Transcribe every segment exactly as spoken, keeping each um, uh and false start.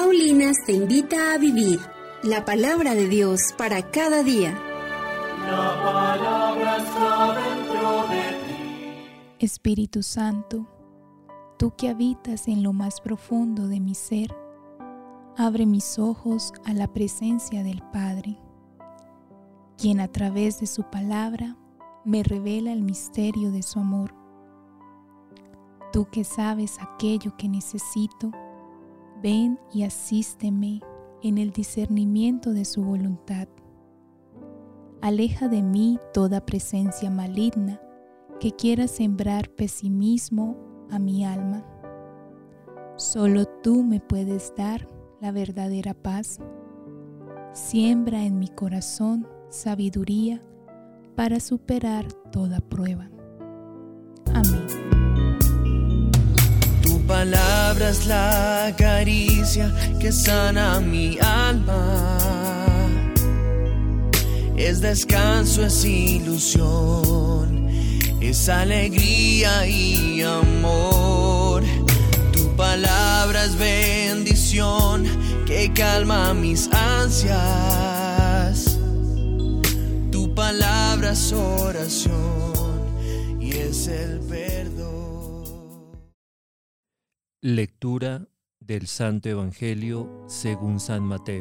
Paulinas te invita a vivir la palabra de Dios para cada día. La palabra está dentro de ti. Espíritu Santo, tú que habitas en lo más profundo de mi ser, abre mis ojos a la presencia del Padre, quien a través de su palabra me revela el misterio de su amor. Tú que sabes aquello que necesito, ven y asísteme en el discernimiento de su voluntad. Aleja de mí toda presencia maligna que quiera sembrar pesimismo a mi alma. Solo tú me puedes dar la verdadera paz. Siembra en mi corazón sabiduría para superar toda prueba. Amén. Tu palabra es la caricia que sana mi alma. Es descanso, es ilusión, es alegría y amor. Tu palabra es bendición que calma mis ansias. Tu palabra es oración y es el perdón. Lectura del Santo Evangelio según San Mateo.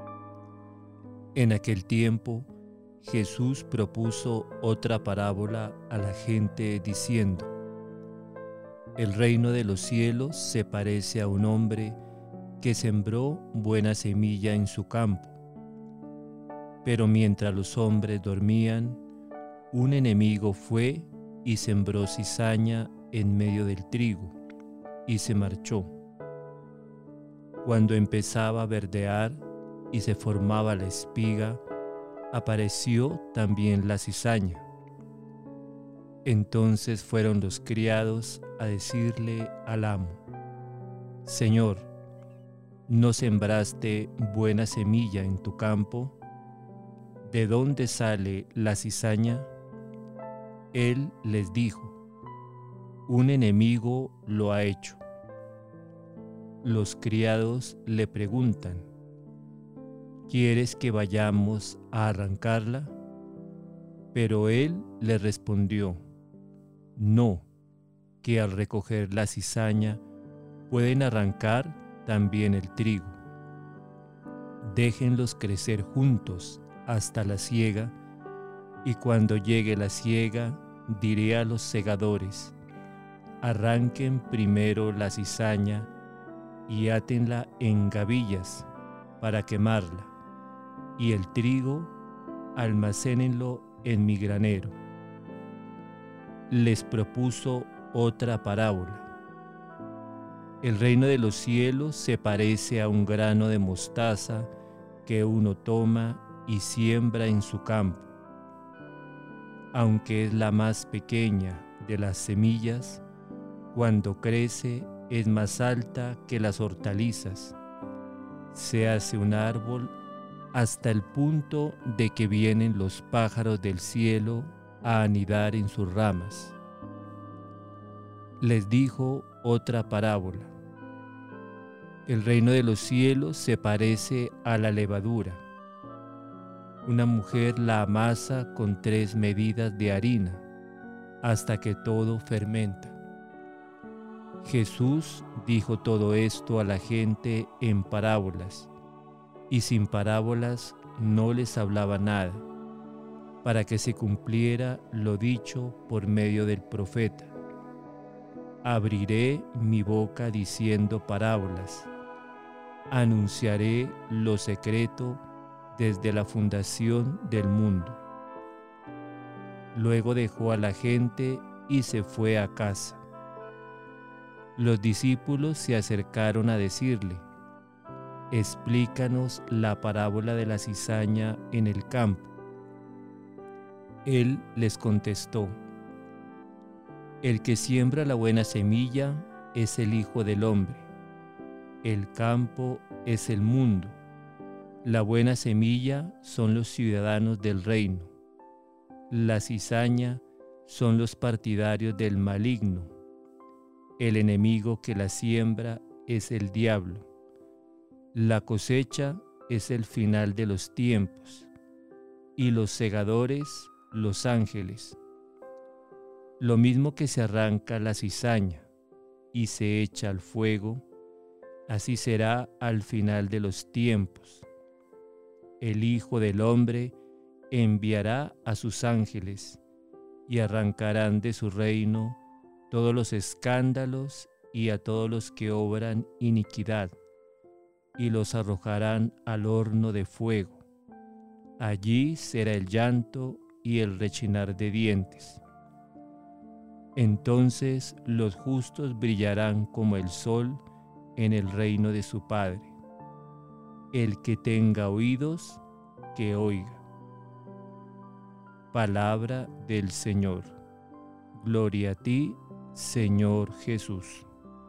En aquel tiempo, Jesús propuso otra parábola a la gente diciendo: El reino de los cielos se parece a un hombre que sembró buena semilla en su campo. Pero mientras los hombres dormían, un enemigo fue y sembró cizaña en medio del trigo, y se marchó. Cuando empezaba a verdear y se formaba la espiga, apareció también la cizaña. Entonces fueron los criados a decirle al amo: Señor, ¿no sembraste buena semilla en tu campo? ¿De dónde sale la cizaña? Él les dijo: Un enemigo lo ha hecho. Los criados le preguntan: ¿Quieres que vayamos a arrancarla? Pero él les respondió: No, que al recoger la cizaña pueden arrancar también el trigo. Déjenlos crecer juntos hasta la siega, y cuando llegue la siega diré a los segadores: Arranquen primero la cizaña y átenla en gavillas para quemarla, y el trigo almacénenlo en mi granero. Les propuso otra parábola. El reino de los cielos se parece a un grano de mostaza que uno toma y siembra en su campo. Aunque es la más pequeña de las semillas, cuando crece es más alta que las hortalizas. Se hace un árbol hasta el punto de que vienen los pájaros del cielo a anidar en sus ramas. Les dijo otra parábola. El reino de los cielos se parece a la levadura. Una mujer la amasa con tres medidas de harina hasta que todo fermenta. Jesús dijo todo esto a la gente en parábolas, y sin parábolas no les hablaba nada, para que se cumpliera lo dicho por medio del profeta: Abriré mi boca diciendo parábolas, anunciaré lo secreto desde la fundación del mundo. Luego dejó a la gente y se fue a casa. Los discípulos se acercaron a decirle: Explícanos la parábola de la cizaña en el campo. Él les contestó: El que siembra la buena semilla es el Hijo del Hombre. El campo es el mundo. La buena semilla son los ciudadanos del reino. La cizaña son los partidarios del maligno. El enemigo que la siembra es el diablo. La cosecha es el final de los tiempos, y los segadores, los ángeles. Lo mismo que se arranca la cizaña y se echa al fuego, así será al final de los tiempos. El Hijo del Hombre enviará a sus ángeles, y arrancarán de su reino todos los escándalos y a todos los que obran iniquidad, y los arrojarán al horno de fuego. Allí será el llanto y el rechinar de dientes. Entonces los justos brillarán como el sol en el reino de su Padre. El que tenga oídos, que oiga. Palabra del Señor. Gloria a ti, Señor Jesús.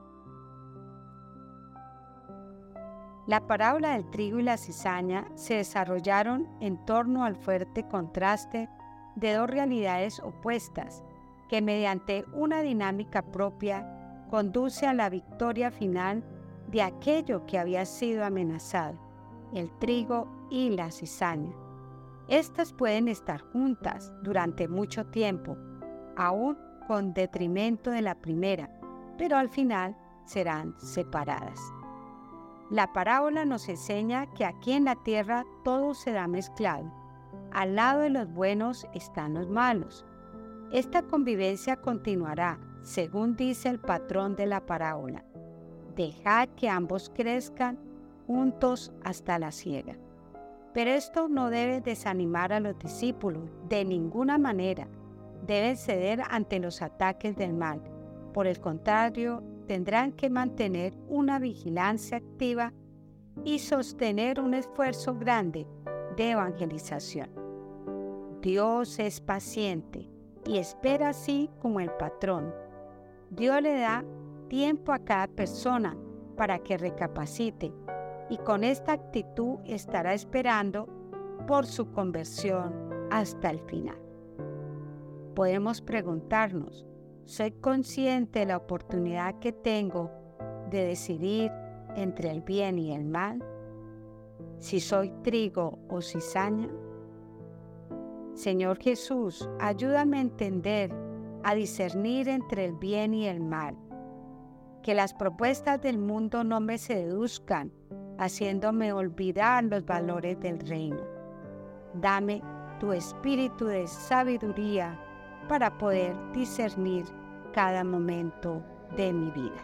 La parábola del trigo y la cizaña se desarrollaron en torno al fuerte contraste de dos realidades opuestas que mediante una dinámica propia conduce a la victoria final de aquello que había sido amenazado, el trigo y la cizaña. Estas pueden estar juntas durante mucho tiempo, aún con detrimento de la primera, pero al final serán separadas. La parábola nos enseña que aquí en la tierra todo se da mezclado. Al lado de los buenos están los malos. Esta convivencia continuará, según dice el patrón de la parábola. Dejad que ambos crezcan juntos hasta la siega. Pero esto no debe desanimar a los discípulos de ninguna manera. Deben ceder ante los ataques del mal. Por el contrario, tendrán que mantener una vigilancia activa y sostener un esfuerzo grande de evangelización. Dios es paciente y espera así como el patrón. Dios le da tiempo a cada persona para que recapacite, y con esta actitud estará esperando por su conversión hasta el final. Podemos preguntarnos, ¿soy consciente de la oportunidad que tengo de decidir entre el bien y el mal? ¿Si soy trigo o cizaña? Señor Jesús, ayúdame a entender, a discernir entre el bien y el mal. Que las propuestas del mundo no me seduzcan, haciéndome olvidar los valores del reino. Dame tu espíritu de sabiduría para poder discernir cada momento de mi vida.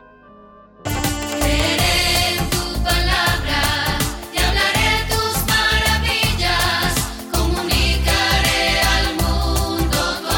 Creeré en tu palabra, te hablaré tus maravillas, comunicaré al mundo tu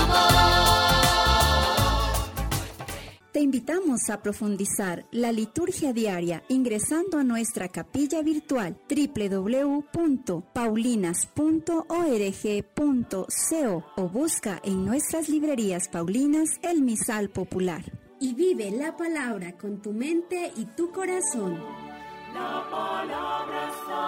amor. Te invitamos a profundizar la liturgia diaria ingresando a nuestra capilla virtual doble u doble u doble u punto paulinas punto org punto co o busca en nuestras librerías paulinas el misal popular. Y vive la palabra con tu mente y tu corazón. La palabra está